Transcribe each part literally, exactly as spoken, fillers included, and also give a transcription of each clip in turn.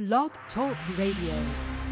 Blog Talk Radio.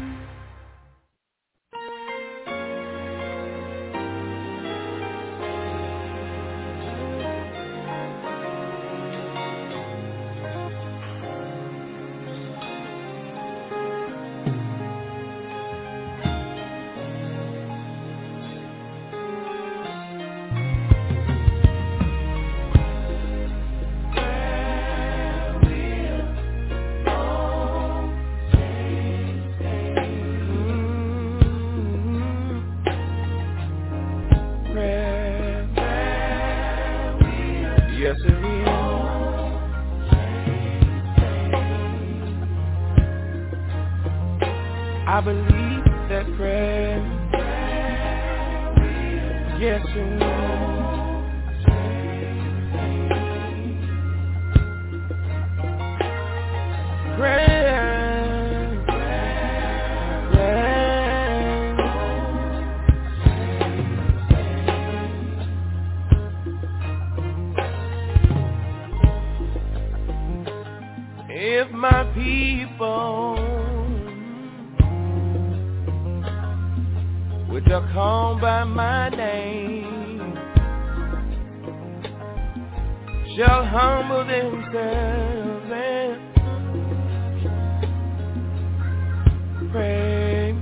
I believe that prayer, yes it will. Prayer, prayer. If my people which are called by my name shall humble themselves and pray,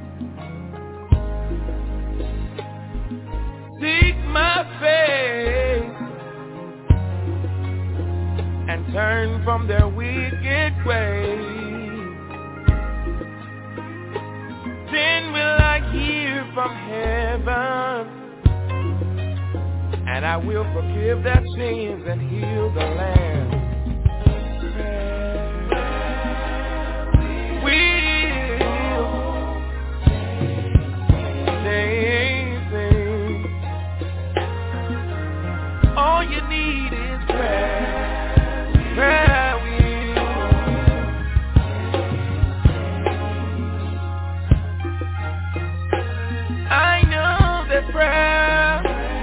seek my face and turn from their wicked ways, then will I hear from heaven, and I will forgive their sins and heal the land. Will change things. All you need is prayer. Prayer will. I know that prayer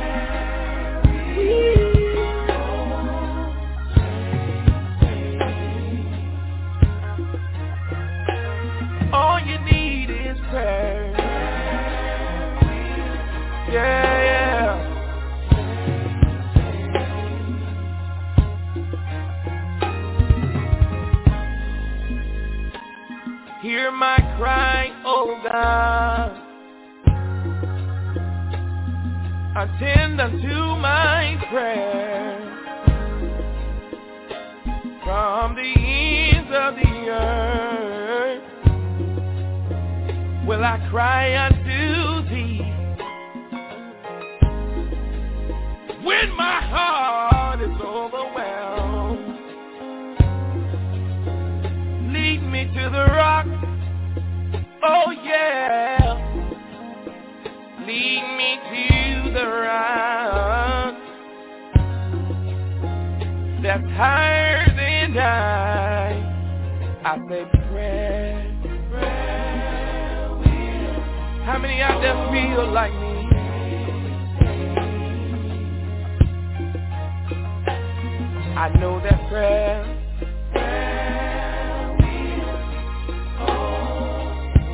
will. All you need is prayer. Yeah, yeah. Hear my cry, oh God. Attend unto my prayer. From the ends of the earth will I cry unto thee. When my heart is overwhelmed, lead me to the rock. Oh yeah. Lead me to the rock that's higher than I. I say prayer, prayer will. How many out there feel like me? I know that prayer, prayer will. Oh,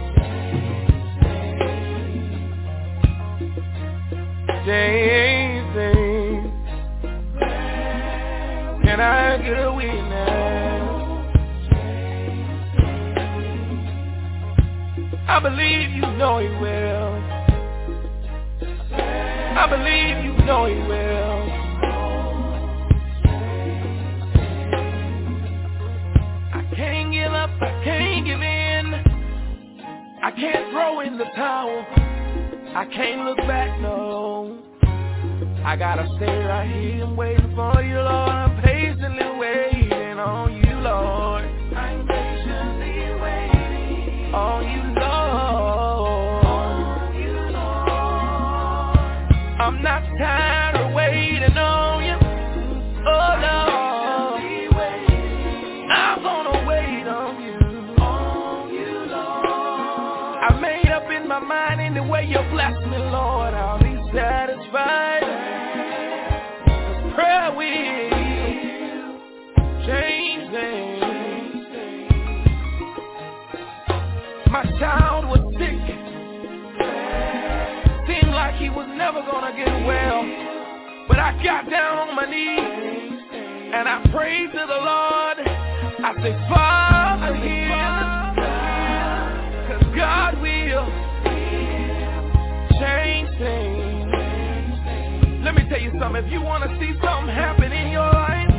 change things. Can I get a witness? I believe you know he will. I believe you know he will. I can't give up, I can't give in. I can't throw in the towel. I can't look back, no. I gotta stay right here and waiting for you, Lord. I'm patiently waiting on you, Lord. I'm patiently waiting on you, Lord. On you, Lord. I'm not tired of waiting on you. Oh, Lord. I'm gonna wait on you. On you, Lord. I made up in my mind in the way you bless me, Lord. I'll be satisfied. Prayer will change things. My child was sick. Seemed like he was never gonna get well. But I got down on my knees and I prayed to the Lord. I said, Father, heal, cause God will change things. Let me tell you something. If you want to see something happen in your life,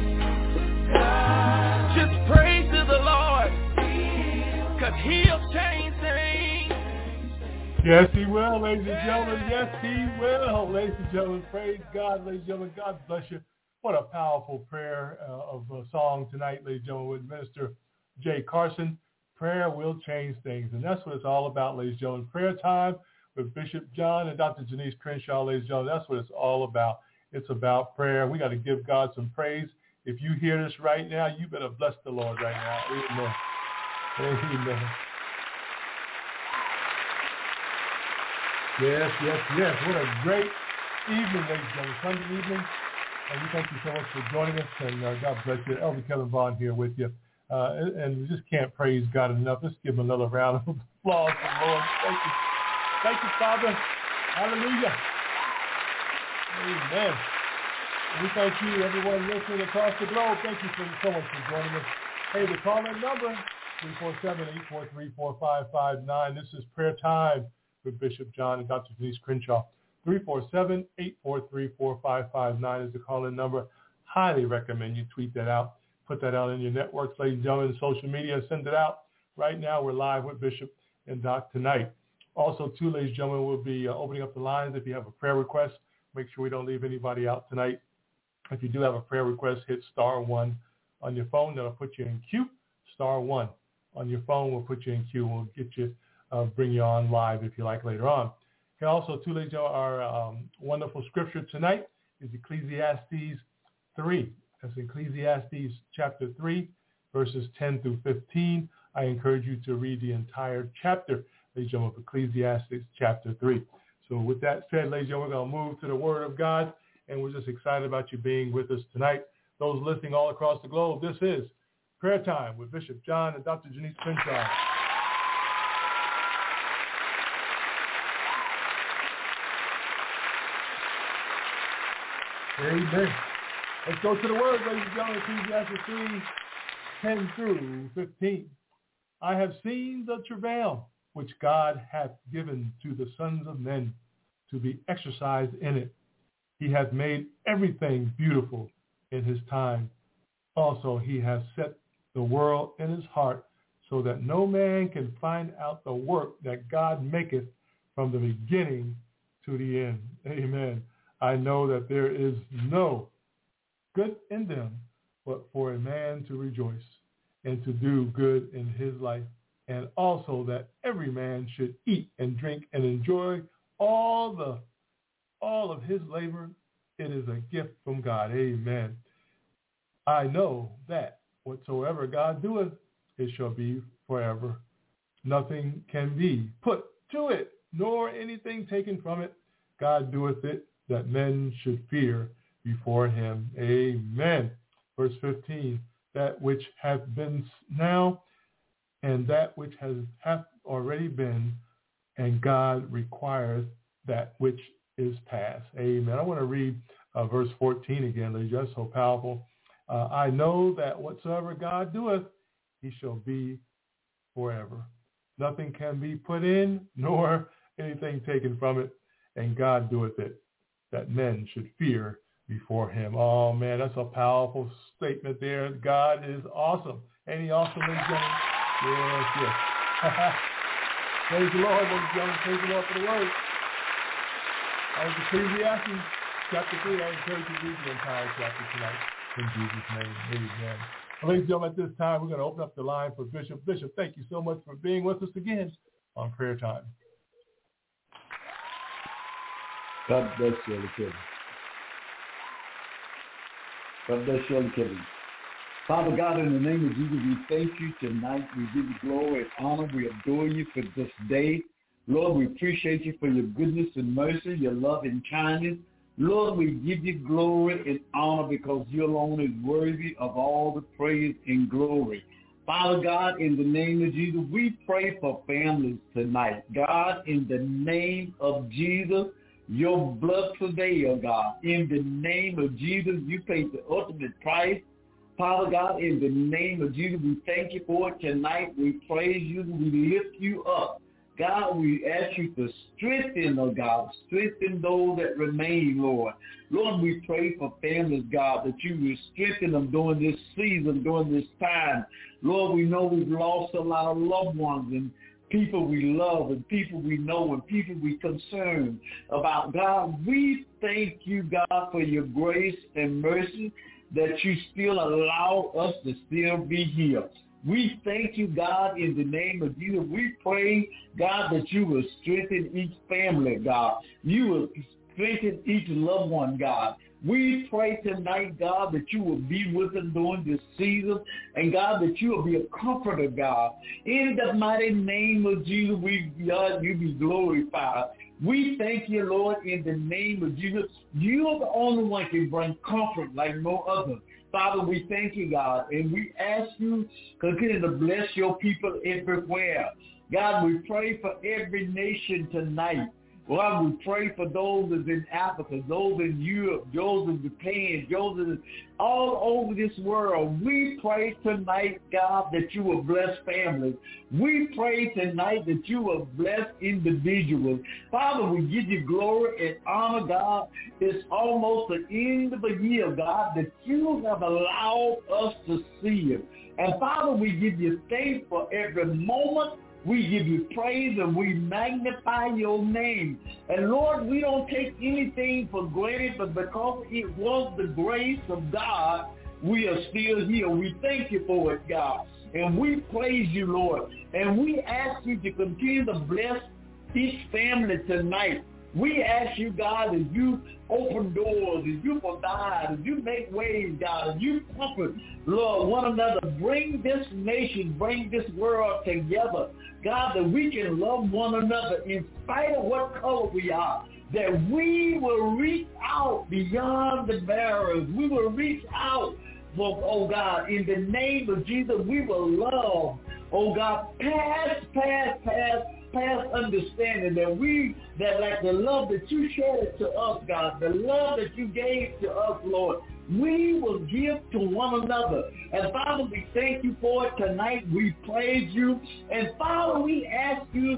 just pray to the Lord, cause He'll change things. Yes, He will, ladies and gentlemen. Yes, He will. Ladies and gentlemen, praise God. Ladies and gentlemen, God bless you. What a powerful prayer uh, of a song tonight, ladies and gentlemen, with Minister Jay Carson. Prayer will change things, and that's what it's all about, ladies and gentlemen. Prayer time with Bishop John and Doctor Janice Crenshaw, ladies and gentlemen. That's what it's all about. It's about prayer. We got to give God some praise. If you hear this right now, you better bless the Lord right now. Amen. Amen. Yes, yes, yes. What a great evening, ladies and gentlemen. Sunday evening. And we thank you so much for joining us. And uh, God bless you. Elder Kevin Vaughn here with you. Uh, and, and we just can't praise God enough. Let's give him another round of applause for the Lord. Thank you. Thank you, Father. Hallelujah. Amen. We thank you, everyone listening across the globe. Thank you so, so much for joining us. Hey, the call-in number, three four seven, eight four three, four five five nine. This is prayer time with Bishop John and Doctor Denise Crenshaw. three four seven, eight four three, four five five nine is the call-in number. Highly recommend you tweet that out. Put that out in your networks, ladies and gentlemen, social media. Send it out. Right now, we're live with Bishop and Doc tonight. Also, too, ladies and gentlemen, we'll be uh, opening up the lines. If you have a prayer request, make sure we don't leave anybody out tonight. If you do have a prayer request, hit star one on your phone. That'll put you in queue. Star one on your phone will put you in queue. We'll get you, uh, bring you on live if you like later on. And also, too, ladies and gentlemen, our um, wonderful scripture tonight is Ecclesiastes three. That's Ecclesiastes chapter three, verses ten through fifteen. I encourage you to read the entire chapter, ladies and gentlemen, of Ecclesiastes chapter three. So with that said, ladies and gentlemen, we're going to move to the Word of God, and we're just excited about you being with us tonight. Those listening all across the globe, this is Prayer Time with Bishop John and Doctor Janice Crenshaw. Amen. Let's go to the Word, ladies and gentlemen, Ecclesiastes three, ten through fifteen. I have seen the travail which God hath given to the sons of men to be exercised in it. He hath made everything beautiful in his time. Also, he has set the world in his heart, so that no man can find out the work that God maketh from the beginning to the end. Amen. I know that there is no good in them, but for a man to rejoice and to do good in his life, and also that every man should eat and drink and enjoy all the all of his labor. It is a gift from God. Amen. I know that whatsoever God doeth, it shall be forever. Nothing can be put to it, nor anything taken from it. God doeth it, that men should fear before him. Amen. Verse fifteen, that which hath been now, and that which has hath already been, and God requireth that which is past. Amen. I want to read uh, verse fourteen again, ladies. That's so powerful. Uh, I know that whatsoever God doeth, he shall be forever. Nothing can be put in, nor anything taken from it, and God doeth it, that men should fear before him. Oh, man, that's a powerful statement there. God is awesome. Ain't he awesome, ladies and gentlemen? Yes, yes. Praise the Lord, ladies and gentlemen. Praise the Lord for the word. That was Ecclesiastes chapter three. I encourage you to read the entire chapter tonight in Jesus' name. Amen. Well, ladies and gentlemen, at this time, we're going to open up the line for Bishop. Bishop, thank you so much for being with us again on Prayer Time. God bless you, Elder Kevin. God bless you, Elder Kevin. Father God, in the name of Jesus, we thank you tonight. We give you glory and honor. We adore you for this day. Lord, we appreciate you for your goodness and mercy, your love and kindness. Lord, we give you glory and honor because you alone is worthy of all the praise and glory. Father God, in the name of Jesus, we pray for families tonight. God, in the name of Jesus, your blood prevail, God. In the name of Jesus, you paid the ultimate price. Father God, in the name of Jesus, we thank you for it tonight. We praise you. We lift you up. God, we ask you to strengthen, oh God, strengthen those that remain, Lord. Lord, we pray for families, God, that you will strengthen them during this season, during this time. Lord, we know we've lost a lot of loved ones and people we love and people we know and people we concerned about. God, we thank you, God, for your grace and mercy that you still allow us to still be here. We thank you, God, in the name of Jesus. We pray, God, that you will strengthen each family, God. You will strengthen each loved one, God. We pray tonight, God, that you will be with them during this season, and God, that you will be a comforter, God. In the mighty name of Jesus, we, God, you be glorified. We thank you, Lord, in the name of Jesus. You are the only one who can bring comfort like no other. Father, we thank you, God, and we ask you to continue to bless your people everywhere. God, we pray for every nation tonight. Lord, we pray for those that's in Africa, those in Europe, those in Japan, those in all over this world. We pray tonight, God, that you will bless families. We pray tonight that you will bless individuals. Father, we give you glory and honor, God. It's almost the end of the year, God, that you have allowed us to see it. And Father, we give you thanks for every moment. We give you praise and we magnify your name. And Lord, we don't take anything for granted, but because it was the grace of God, we are still here. We thank you for it, God. And we praise you, Lord. And we ask you to continue to bless each family tonight. We ask you, God, as you open doors, as you provide, as you make ways, God, as you comfort, Lord, one another, bring this nation, bring this world together, God, that we can love one another in spite of what color we are, that we will reach out beyond the barriers. We will reach out for, oh God, in the name of Jesus, we will love, oh God, past, past, past, past understanding that we, that like the love that you shared to us, God, the love that you gave to us, Lord, we will give to one another. And Father, we thank you for it tonight. We praise you. And Father, we ask you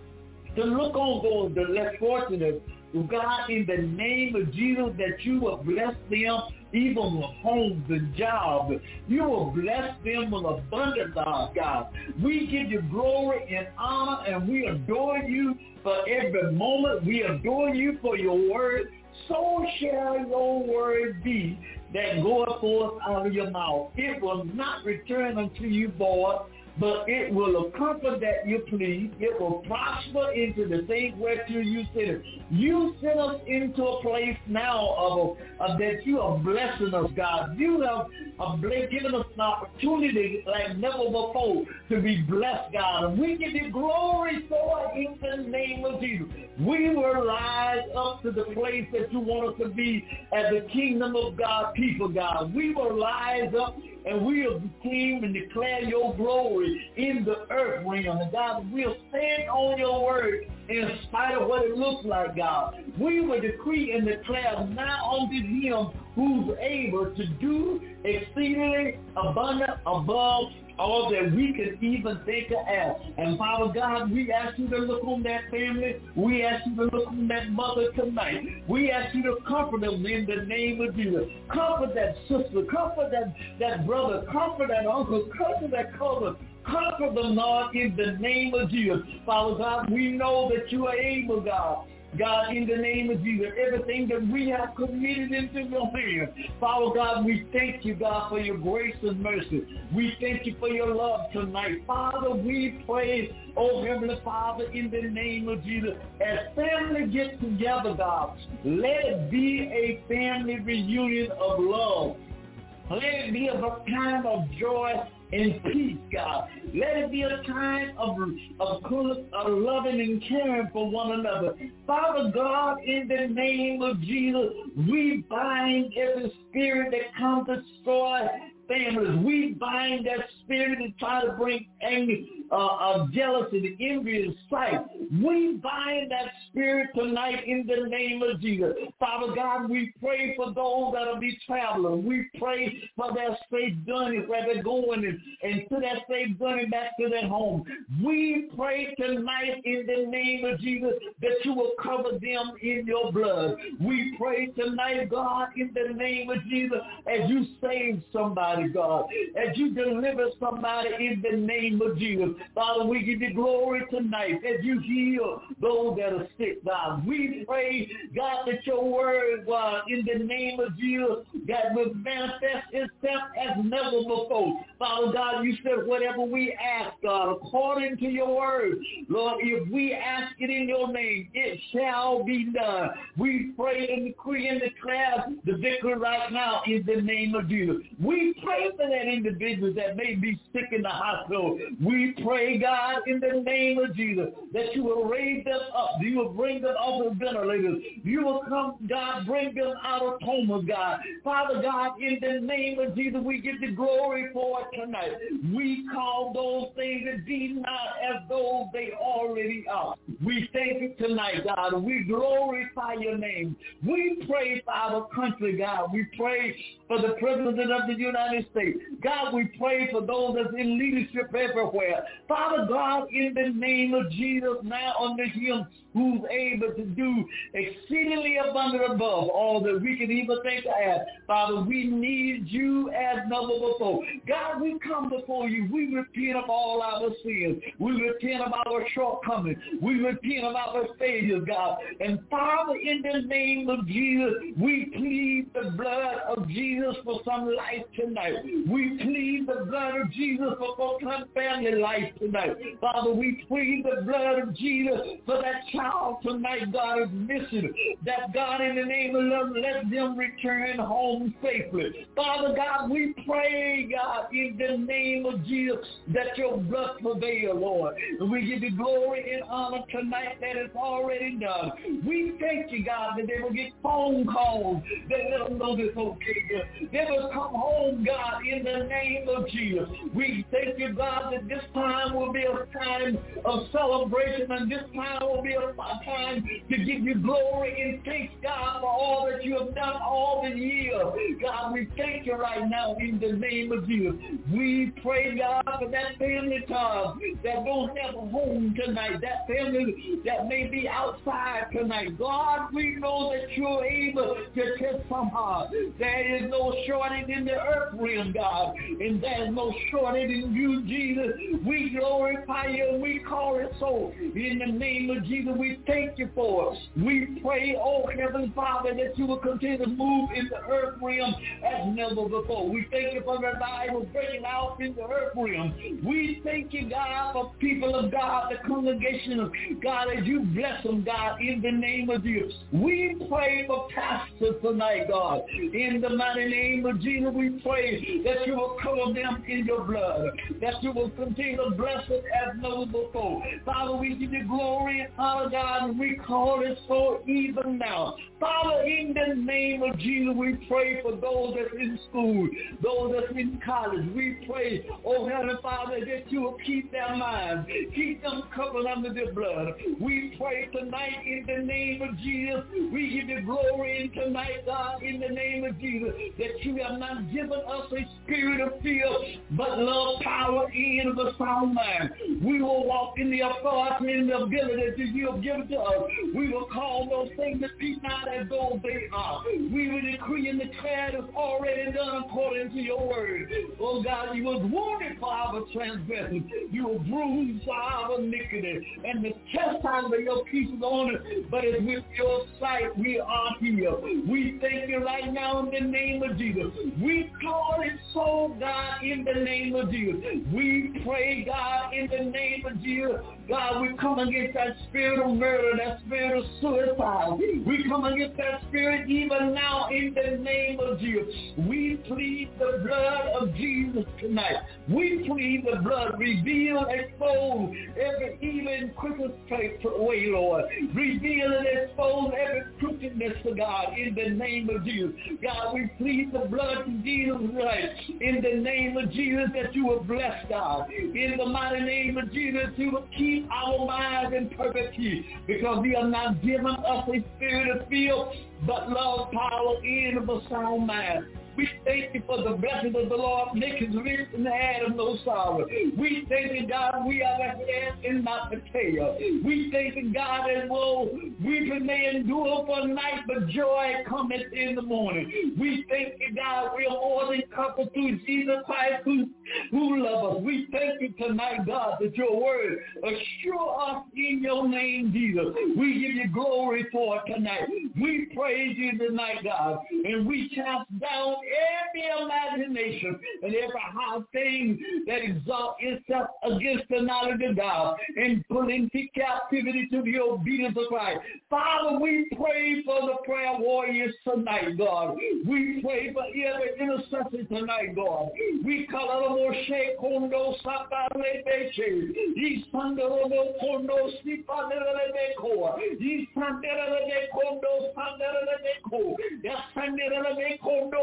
to look on those the less fortunate, God, in the name of Jesus, that you will bless them even with homes and jobs. You will bless them with abundance, God. We give you glory and honor, and we adore you for every moment. We adore you for your word. So shall your word be that goeth forth out of your mouth. It will not return unto you void, but it will accomplish that you please. It will prosper into the thing whereto you sent it. You sent us into a place now of, of that you are blessing us, God. You have uh, given us an opportunity like never before to be blessed, God. And we give you glory for it in the name of Jesus. We will rise up to the place that you want us to be as the kingdom of God people, God. We will rise up and we will proclaim and declare your glory in the earth realm. And God, we'll stand on your word in spite of what it looks like, God. We will decree and declare now unto him who's able to do exceedingly abundant above all that we could even think or ask. And Father God, we ask you to look on that family. We ask you to look on that mother tonight. We ask you to comfort them in the name of Jesus. Comfort that sister. Comfort that, that brother. Comfort that uncle. Comfort that cousin. Comfort them, Lord, in the name of Jesus. Father God, we know that you are able, God. God, in the name of Jesus, everything that we have committed into your hands. Father God, we thank you, God, for your grace and mercy. We thank you for your love tonight. Father, we pray, oh Heavenly Father, in the name of Jesus, as family get together, God, let it be a family reunion of love. Let it be of a time of joy and peace, God. Let it be a time of, of, of loving and caring for one another. Father God, in the name of Jesus, we bind every spirit that comes to destroy families. We bind that spirit and try to bring anger, uh, uh, jealousy, envy, and sight. We bind that spirit tonight in the name of Jesus. Father God, we pray for those that will be traveling. We pray for their safe journey where they're going and, and to that safe journey back to their home. We pray tonight in the name of Jesus that you will cover them in your blood. We pray tonight, God, in the name of Jesus, as you save somebody, God, as you deliver somebody in the name of Jesus. Father, we give you glory tonight as you heal those that are sick, God. We pray, God, that your word, God, in the name of Jesus, that will manifest itself as never before. Father God, you said whatever we ask, God, according to your word, Lord, if we ask it in your name, it shall be done. We pray and decree and declare the victory right now in the name of Jesus. We pray for that individual that may be sick in the hospital. We pray, God, in the name of Jesus, that you will raise them up. You will bring them off of ventilators. You will come, God, bring them out of comas, God. Father God, in the name of Jesus, we give the glory for it tonight. We call those things that be not as though they already are. We thank you tonight, God. We glorify your name. We pray for our country, God. We pray for the President of the United States. God, we pray for those that's in leadership everywhere. Father God, in the name of Jesus, now unto him who's able to do exceedingly abundant above all that we can even think or ask. Father, we need you as never before. God, we come before you. We repent of all our sins. We repent of our shortcomings. We repent of our failures, God. And Father, in the name of Jesus, we plead the blood of Jesus for some life tonight. We plead the blood of Jesus for, for some family life tonight. Father, we plead the blood of Jesus for that child tonight, God, is missing. That God, in the name of love, let them return home safely. Father God, we pray, God, in the name of Jesus, that your blood prevail, Lord. And we give you glory and honor tonight that it's already done. We thank you, God, that they will get phone calls that let them know it's okay. They will come home, God, in the name of Jesus. We thank you, God, that this time will be a time of celebration, and this time will be a time to give you glory and thanks, God, for all that you have done all the years. God, we thank you right now in the name of Jesus. We pray, God, for that family time that don't have a home tonight, that family that may be outside tonight. God, we know that you're able to touch some heart. There is no shortage in the earth realm, God, and there's no shortage in you, Jesus. We glorify you and we call it so. In the name of Jesus, we thank you for it. We pray, oh Heavenly Father, that you will continue to move in the earth realm as never before. We thank you for revival breaking out in the earth realm. We thank you, God, for people of God, the congregation of God, as you bless them, God, in the name of Jesus. We pray for pastors tonight, God. In the mighty name of Jesus, we pray that you will cover them in your blood, that you will continue to bless them as never before. Father, we give you glory and honor, God, and we call it so even now. Father, in the name of Jesus, we pray for those that's in school, those that's in college. We pray, oh Heavenly Father, that you will keep their minds, keep them covered under the blood. We pray tonight in the name of Jesus. We give you glory in tonight, God, in the name of Jesus, that you have not given us a spirit of fear, but love, power, and of a sound mind. We will walk in the authority and the ability that you have given to us. We will call those things that be not as though they are. We will decree and declare it's already done according to your word. Oh God, you was wounded for our transgression. You were bruised for our iniquity. And the chastisement of your peace is on it. But it's with your sight we are here. We thank you right now in the name of Jesus. We call it so, God, in the name of Jesus. We pray, God, in the name of Jesus. God, we come against that spirit of murder, that spirit of suicide. We come against that spirit even now in the name of Jesus. We plead the blood of Jesus tonight. We plead the blood revealed expose every evil and crooked way, Lord. Reveal and expose every crookedness, to God, in the name of Jesus. God, we plead the blood of Jesus Christ in the name of Jesus, that you will bless, God. In the mighty name of Jesus, you will keep our minds in perfect peace, because we are not given us a spirit of fear, but love, power, and of a sound mind. We thank you for the blessings of the Lord, making rich and add of no sorrow. We thank you, God, we are the head and not the tail. We thank you, God, that well, weeping may endure for a night, but joy cometh in the morning. We thank you, God, we are more than conquerors through Jesus Christ who, who loves us. We thank you tonight, God, that your word assure us in your name, Jesus. We give you glory for it tonight. We praise you tonight, God, and we cast down every imagination and every high thing that exalts itself against the knowledge of God, and put into captivity to the obedience of Christ. Father, we pray for the prayer warriors tonight, God. We pray for every intercessor tonight, God. We call on Moshe Kondo Saparebeche, Isandero Kondo Sipanerebeko, Isandere Kondo Sanderebeko, Yasandere Kondo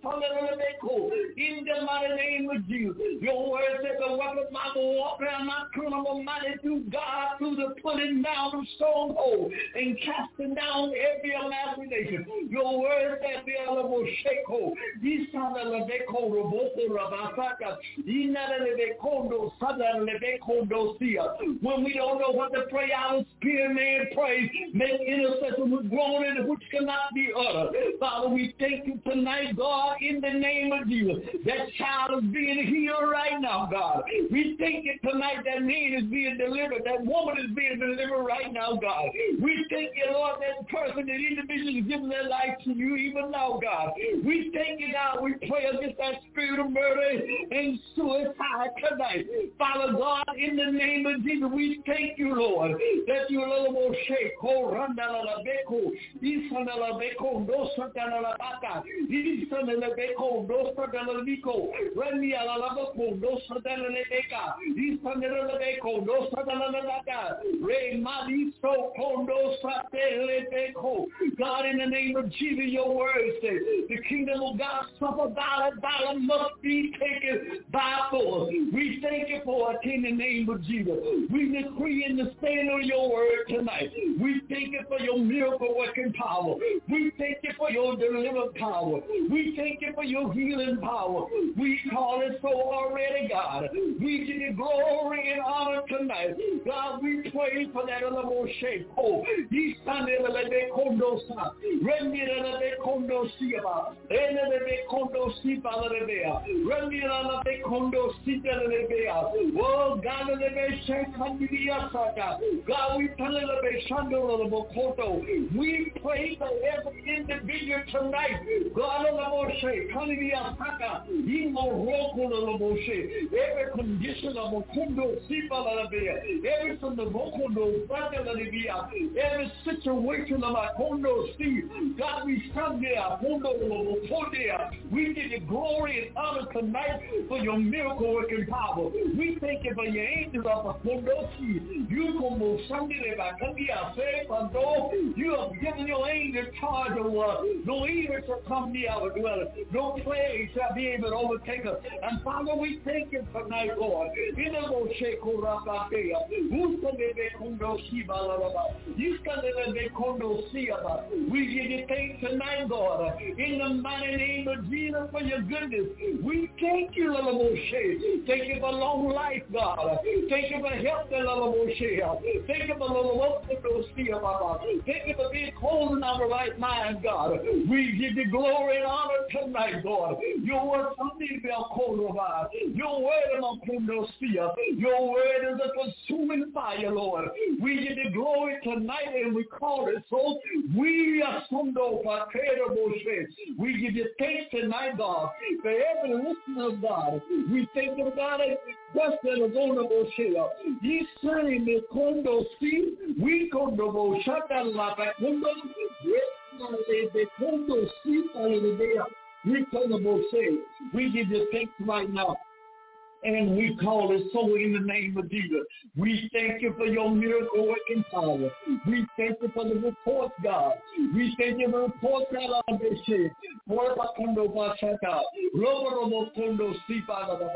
in the mighty name of Jesus. Your word says the weapon of my warfare are not criminal mighty through God, through the putting down of strongholds and casting down every imagination. Your word says the elbow shako. These son of the Beko Roboko Rabasaka. Inalebekondo Sadalebekondo Sia. When we don't know what to pray, our spirit man praise, make intercession with groaning which cannot be uttered. Father, we thank you tonight, God, in the name of Jesus. That child is being healed right now, God. We thank you tonight that man is being delivered. That woman is being delivered right now, God. We thank you, Lord, that person, that individual is giving their life to you even now, God. We thank you, God. We pray against that spirit of murder and suicide tonight. Father God, in the name of Jesus, we thank you, Lord, that you little more shake, oh, randa la beko, isana la beko, no santa la baka, isana la beko, no santa la biko, randi la beko, no santa la beka, isana la beko, no santa la baka, re maliso kondo sate le beko. God, in the name of Jesus, your word says, the kingdom of God suffer violence, violence must be taken by force. We thank you for it in the name of Jesus. We decree and stand on your word tonight. We thank you for your miracle working power. We thank you for your deliverance power. We thank you for your healing power. We call it so already, God. We give you glory and honor tonight. God, we pray for that little shape. Oh, these Sunday, kondo sa, rendi la be kondo siaba, ene be kondo sipa la bea, rendi la be kondo sita la bea. Oh God, la be shekaniya saka. God, we pray la be shando la bokoto. We pray for every individual tonight. God, la bo shekaniya saka. Imo roko la bo she. Every condition of kondo sipa la bea. Every from the bokondo saka la bea. Every situation of our kondo see, God, we stand there, kondo there. We give you glory and honor tonight for your miracle working power. We thank you for your angels of the kondo see. You como Sunday back say kondo. You have given your angel charge of us. No evil shall come near our dwelling. No plague shall be able to overtake us. And Father, we thank you tonight, Lord. In the Moshe Korabakea, who can be kondo shiba la. You can be kondo siaba. We give you thanks tonight, God, in the mighty name of Jesus for your goodness. We thank you, little Moshe. Thank you for long life, God. Thank you for help, little Moshe. Thank you for little Moshe. Thank you for being clothed in our right mind, God. We give you glory and honor tonight, God. Your word something about Kodova. Your word about Kondosia. Your word is a consuming fire, Lord. We give you glory tonight and we call it so. We are Sundo Patera Moshe. We give you thanks tonight, God, for every listener of God. We thank you, God, just that is on the Moshe. You say me Kondo see, we Kondo Moshata La Kondo, the Kondo see, we Kondo Moshe. We give you thanks right now. And we call it so in the name of Jesus. We thank you for your miracle working power. We thank you for the reports, God. We thank you for the reports, God, on this shit. Robakondo Bashata, Robo Kondo Sipa,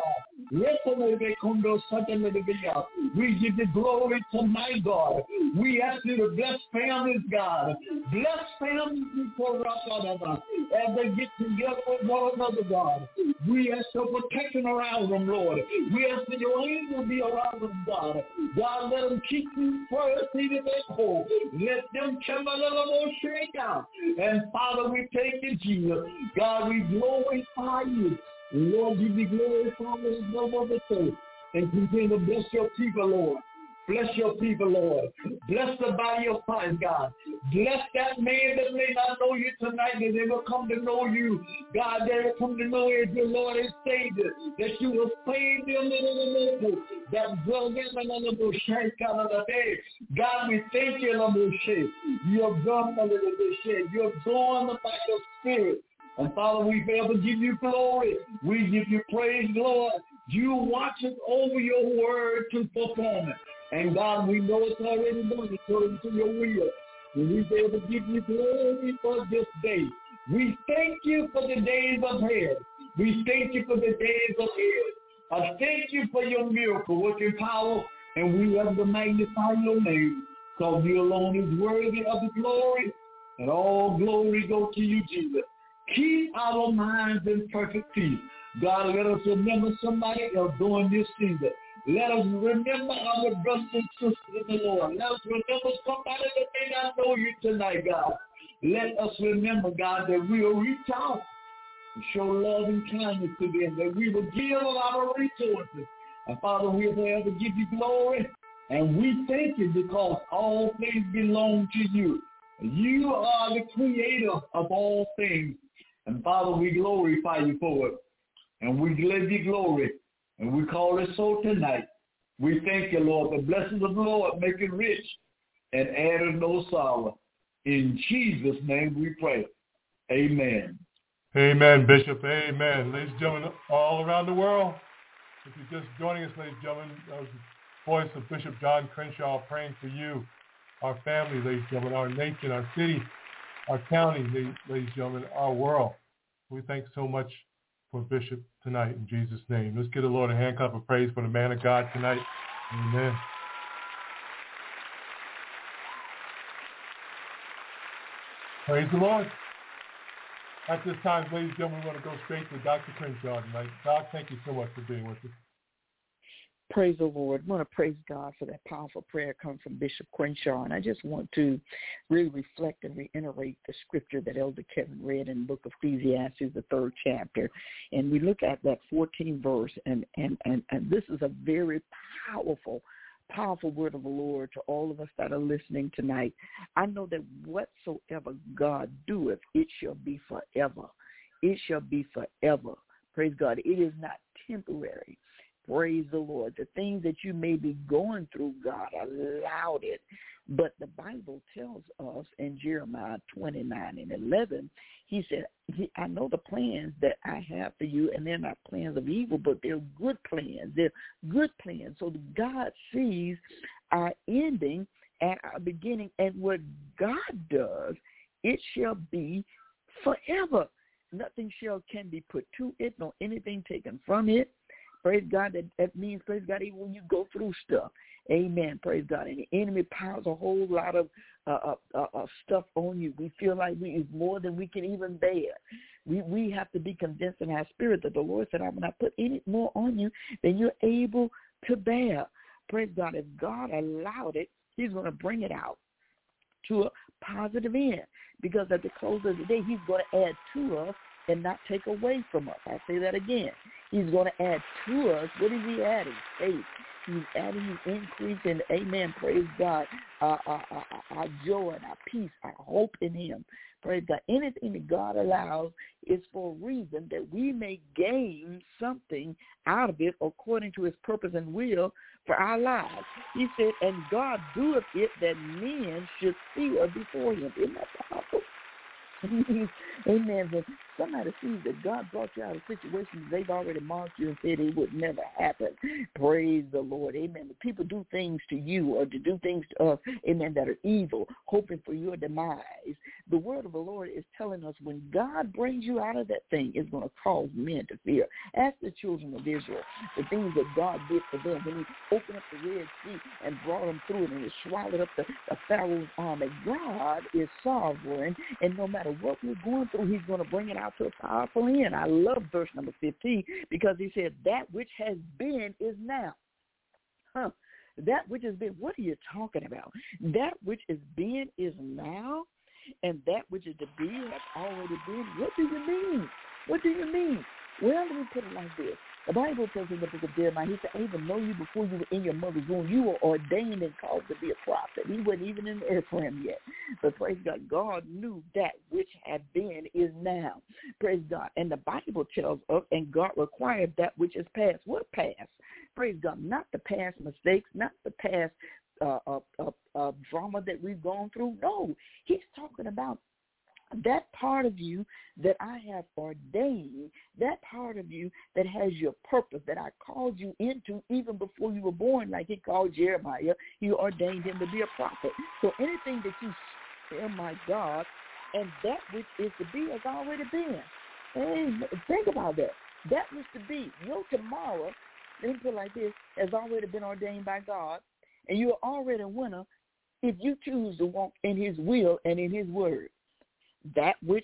Rekono Kondo Satanabia. We give you glory tonight, God. We ask you to bless families, God. Bless families before Rapadaba as they get together with one another, God. We ask for protection around them, Lord. We ask that your angels be around them, God. God, let them keep you first, even their core. Let them tremble a little more shake out. And Father, we thank you, Jesus. God, we glorify you. Lord, give you glory, Father, and no other thing. And continue to bless your people, Lord. Bless your people, Lord. Bless the body of Christ, God. Bless that man that may not know you tonight, that they will come to know you. God, they will come to know you as your Lord and Savior, that you will save them in the middle. That drug in the bullshit kind of the day. God, we thank you in the bullshit. You're gone under the bullshit. You're gone by your spirit. And Father, we fail to give you glory. We give you praise, Lord. You watch us over your word to perform it. And God, we know it's already done according to your will. And we fail to give you glory for this day. We thank you for the days ahead. We thank you for the days ahead. I thank you for your miracle working power. And we have to magnify your name. Because you alone is worthy of the glory. And all glory go to you, Jesus. Keep our minds in perfect peace. God, let us remember somebody else during this season. Let us remember our brothers and sisters in the Lord. Let us remember somebody that may not know you tonight, God. Let us remember, God, that we will reach out and show love and kindness to them, that we will give of our resources. And Father, we will ever give you glory. And we thank you because all things belong to you. You are the creator of all things. And Father, we glorify you for it. And we give you glory. And we call it so tonight. We thank you, Lord. The blessings of the Lord make it rich and add no sorrow. In Jesus' name we pray. Amen. Amen, Bishop. Amen. Ladies and gentlemen, all around the world, if you're just joining us, ladies and gentlemen, that was the voice of Bishop John Crenshaw praying for you, our family, ladies and gentlemen, our nation, our city, our county, ladies and gentlemen, our world. We thank so much for Bishop tonight in Jesus' name. Let's give the Lord a hand clap of praise for the man of God tonight. Amen. Praise the Lord. At this time, ladies and gentlemen, we want to go straight to Doctor Crenshaw tonight. Doc, thank you so much for being with us. Praise the Lord. I want to praise God for that powerful prayer coming from Bishop Crenshaw. And I just want to really reflect and reiterate the scripture that Elder Kevin read in the book of Ecclesiastes, the third chapter. And we look at that fourteenth verse, and, and, and, and this is a very powerful, powerful word of the Lord to all of us that are listening tonight. I know that whatsoever God doeth, it shall be forever. It shall be forever. Praise God. It is not temporary. Praise the Lord. The things that you may be going through, God allowed it. But the Bible tells us in Jeremiah twenty-nine and eleven, he said, I know the plans that I have for you, and they're not plans of evil, but they're good plans. They're good plans. So God sees our ending and our beginning, and what God does, it shall be forever. Nothing shall can be put to it, nor anything taken from it. Praise God. That, that means, praise God, even when you go through stuff. Amen. Praise God. And the enemy piles a whole lot of uh, uh, uh, stuff on you. We feel like we is more than we can even bear. We we have to be convinced in our spirit that the Lord said, I will not put any more on you than you're able to bear. Praise God. If God allowed it, he's going to bring it out to a positive end. Because at the close of the day, he's going to add to us and not take away from us. I'll say that again. He's going to add to us. What is he adding? Faith. He's adding his increase in, amen, praise God, our, our, our, our joy and our peace, our hope in him. Praise God. Anything that God allows is for a reason that we may gain something out of it according to his purpose and will for our lives. He said, and God doeth it that men should fear before him. Isn't that powerful? Amen. But somebody sees that God brought you out of situations they've already marked you and said it would never happen. Praise the Lord. Amen. The people do things to you or to do things to us, amen, that are evil, hoping for your demise. The word of the Lord is telling us when God brings you out of that thing, it's going to cause men to fear. Ask the children of Israel the things that God did for them when he opened up the Red Sea and brought them through it and it swallowed up the, the Pharaoh's army. God is sovereign, and no matter what we're going through, he's going to bring it out to a powerful end. I love verse number fifteen because he said, that which has been is now. Huh. That which has been, what are you talking about? That which is being is now, and that which is to be has already been. What do you mean? What do you mean? Well, let me put it like this. The Bible tells in the book of Jeremiah, he said, I even know you before you were in your mother's womb. You were ordained and called to be a prophet. He wasn't even in the airframe yet. But praise God, God knew that which had been is now. Praise God. And the Bible tells us, and God required that which is past. What past? Praise God. Not the past mistakes, not the past uh, uh, uh, uh, drama that we've gone through. No, he's talking about that part of you that I have ordained, that part of you that has your purpose, that I called you into even before you were born, like he called Jeremiah, he ordained him to be a prophet. So anything that you, oh my God, and that which is to be has already been. Hey, think about that. That was to be. Your tomorrow, let me put it like this, has already been ordained by God, and you are already a winner if you choose to walk in his will and in his word. That which,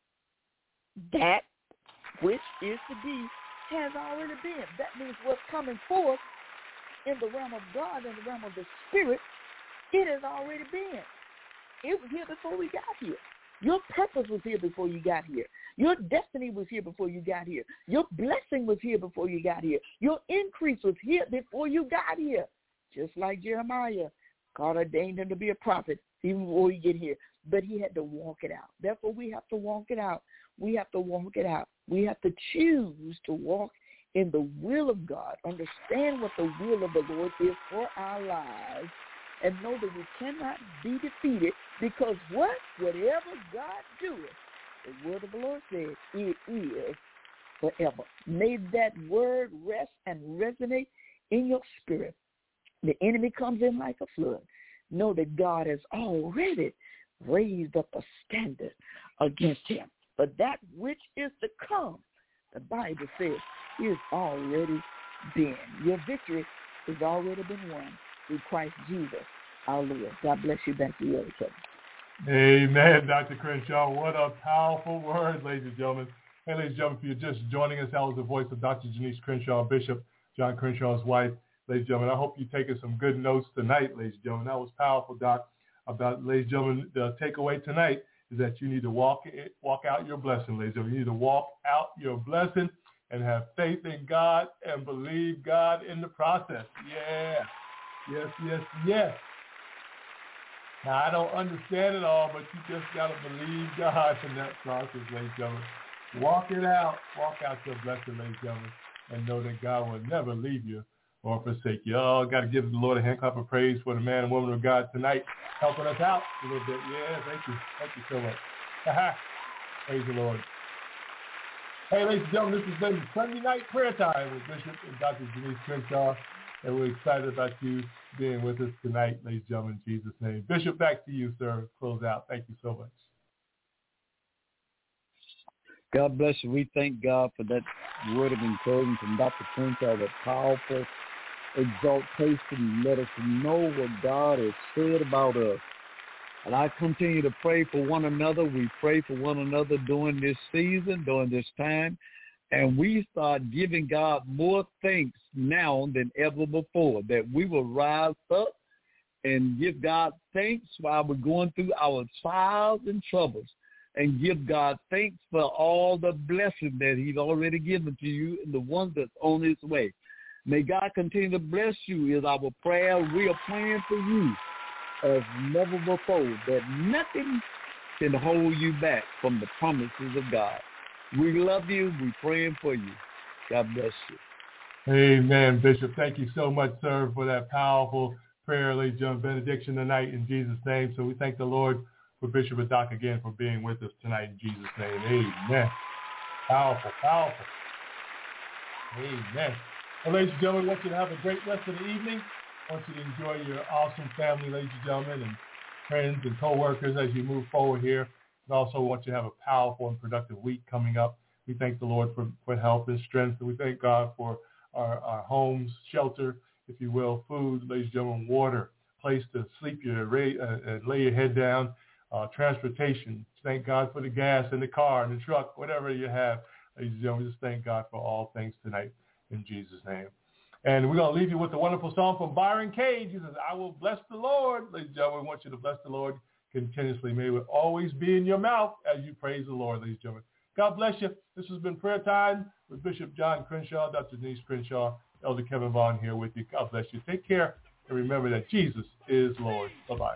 that which is to be has already been. That means what's coming forth in the realm of God, in the realm of the Spirit, it has already been. It was here before we got here. Your purpose was here before you got here. Your destiny was here before you got here. Your blessing was here before you got here. Your increase was here before you got here. Just like Jeremiah, God ordained him to be a prophet even before you get here. But he had to walk it out. Therefore, we have to walk it out. We have to walk it out. We have to choose to walk in the will of God, understand what the will of the Lord is for our lives, and know that we cannot be defeated because what? Whatever God doeth, the word of the Lord says, it is forever. May that word rest and resonate in your spirit. The enemy comes in like a flood. Know that God has already raised up a standard against him. But that which is to come, the Bible says, is already been. Your victory has already been won through Christ Jesus, our Lord. God bless you. Back to you, Elder Kevin. Amen, Doctor Crenshaw. What a powerful word, ladies and gentlemen. Hey, ladies and gentlemen, if you're just joining us, that was the voice of Doctor Janice Crenshaw, Bishop John Crenshaw's wife. Ladies and gentlemen, I hope you're taking some good notes tonight, ladies and gentlemen. That was powerful, Doc. About, ladies and gentlemen, the takeaway tonight is that you need to walk it, walk out your blessing, ladies and gentlemen. You need to walk out your blessing and have faith in God and believe God in the process. Yeah. Yes, yes, yes. Now, I don't understand it all, but you just got to believe God in that process, ladies and gentlemen. Walk it out. Walk out your blessing, ladies and gentlemen, and know that God will never leave you or forsake you. Oh, got to give the Lord a hand clap of praise for the man and woman of God tonight helping us out a little bit. Yeah, thank you. Thank you so much. Praise the Lord. Hey, ladies and gentlemen, this has been Sunday Night Prayer Time with Bishop and Doctor Janice Crenshaw, and we're excited about you being with us tonight, ladies and gentlemen, in Jesus' name. Bishop, back to you, sir. Close out. Thank you so much. God bless you. We thank God for that word of encouragement from Doctor Crenshaw, that powerful exaltation. Let us know what God has said about us. And I continue to pray for one another. We pray for one another during this season, during this time. And we start giving God more thanks now than ever before, that we will rise up and give God thanks while we're going through our trials and troubles, and give God thanks for all the blessings that he's already given to you and the ones that's on his way. May God continue to bless you is our prayer. We are praying for you as never before, that nothing can hold you back from the promises of God. We love you. We're praying for you. God bless you. Amen, Bishop. Thank you so much, sir, for that powerful prayer, ladies and gentlemen, benediction tonight in Jesus' name. So we thank the Lord for Bishop and Doc again for being with us tonight in Jesus' name. Amen. Powerful, powerful. Amen. Well, ladies and gentlemen, I want you to have a great rest of the evening. I want you to enjoy your awesome family, ladies and gentlemen, and friends and co-workers as you move forward here. And also want you to have a powerful and productive week coming up. We thank the Lord for, for health and strength, and we thank God for our, our homes, shelter, if you will, food, ladies and gentlemen, water, place to sleep your uh, lay your head down, uh, transportation. Thank God for the gas in the car and the truck, whatever you have. Ladies and gentlemen, just thank God for all things tonight in Jesus' name. And we're going to leave you with a wonderful song from Byron Cage. He says, I will bless the Lord. Ladies and gentlemen, we want you to bless the Lord continuously. May it always be in your mouth as you praise the Lord, ladies and gentlemen. God bless you. This has been Prayer Time with Bishop John Crenshaw, Doctor Denise Crenshaw, Elder Kevin Vaughn here with you. God bless you. Take care. And remember that Jesus is Lord. Bye-bye.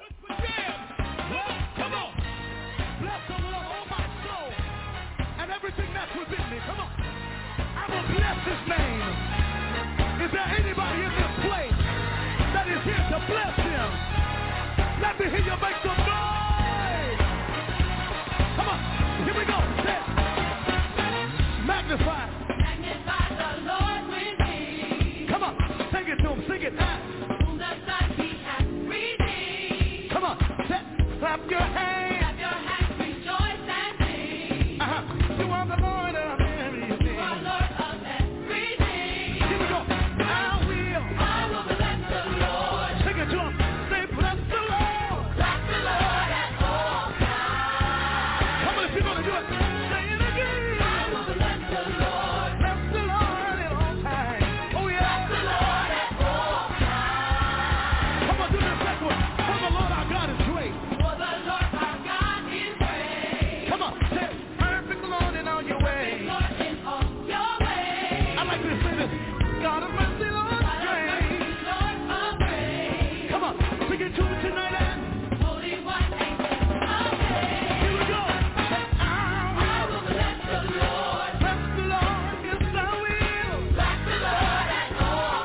Come on. Bless the Lord, oh my soul, and everything that's within me. Come on. I will bless his name. Is there anybody in this place that is here to bless him? Let me hear you make some noise. Come on. Here we go. Say it. Magnify. Magnify the Lord with me. Come on. Sing it to him. Sing it. Whom the Son he hath redeemed. Come on. Say, clap your hands. Clap your hands, rejoice and sing. Uh-huh. You are the Lord of everything. You are Lord of everything. Here we go. I will. I will bless the Lord. Sing it to him. Say, bless the Lord. Bless the Lord at all times. How many people are going to do it? Say it again. I will bless the Lord. Bless the Lord at all times. Oh, yeah. Bless the Lord at all times. Come on, do this second one. For the Lord our God is great. For the Lord our God is great. Come on. Say, perfect Lord in all your ways. Lord in all your ways. I like to say this. God of mercy, Lord, God of great. mercy, Lord of grace. Come on. Sing it to me tonight. And Holy One, ancient of days. here we go. I will bless the Lord. Bless the Lord, yes I will. Bless the Lord at all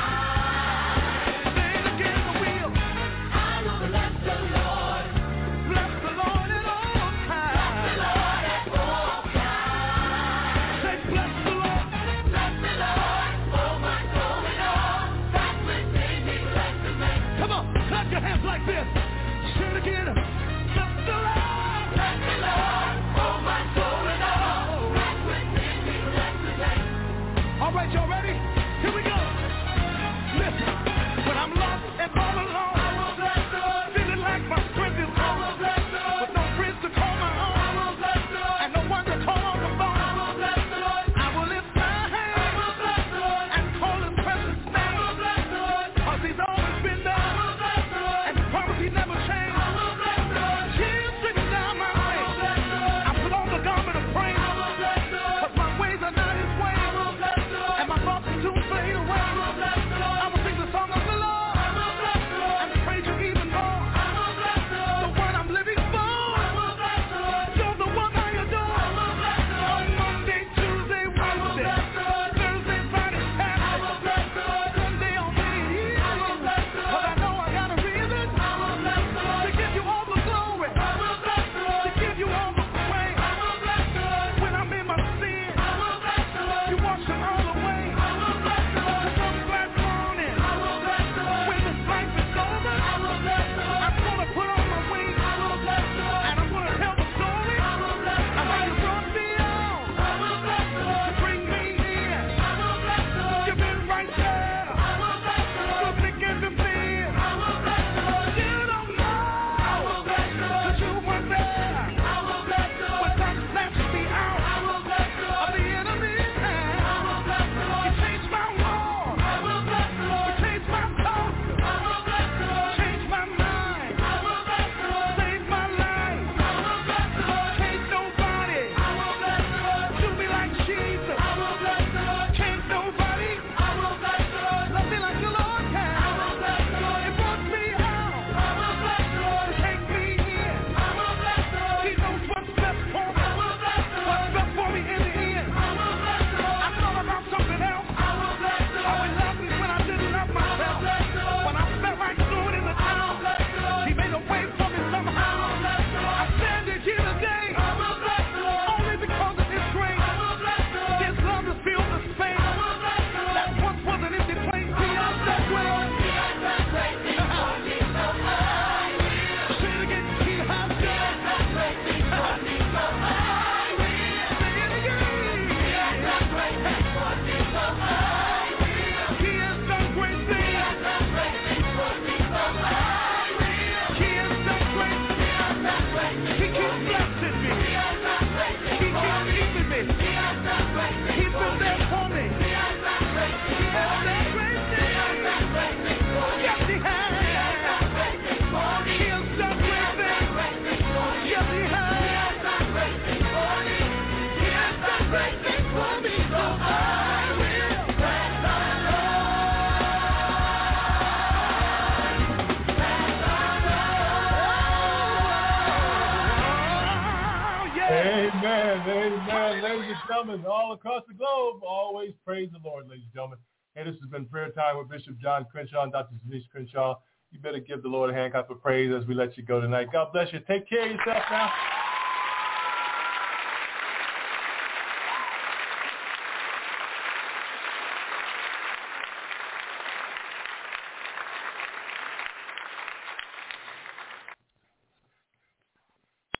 times. Say it again, I will. I will bless the Lord. Bless the Lord at all Bless the times. Lord at all times. Say, bless the Lord. Bless the Lord, oh my soul and all that's within me. Bless His name. Come on, clap your hands like this. Say it again. Bless the Lord. Bless the Lord, oh my soul and all that's within me. Bless His name. All right, y'all ready? Here we go. Listen, when I'm lost and all alone, I will bless the Lord. feeling like my strength is I gone, will bless the Lord. with no friends to call my I own, will bless the Lord. and no one to call on the I phone, will bless the Lord. I will lift my I hands will bless the Lord. and call His precious I will name, bless the Lord. cause He's always been I there, will bless the Lord. and His promise He never changed. I will bless the Lord. Tears streaming down my I will bless face, the Lord. I put on the garment of praise, I will bless the Lord. cause my ways are not His I ways, will bless the Lord. and my thoughts will soon fade away. I will bless the Lord. I will sing the song of the Lord I will bless the Lord. and and gentlemen, all across the globe, always praise the Lord, ladies and gentlemen. Hey, this has been Prayer Time with Bishop John Crenshaw and Doctor Denise Crenshaw. You better give the Lord a hand clap of praise as we let you go tonight. God bless you. Take care of yourself now.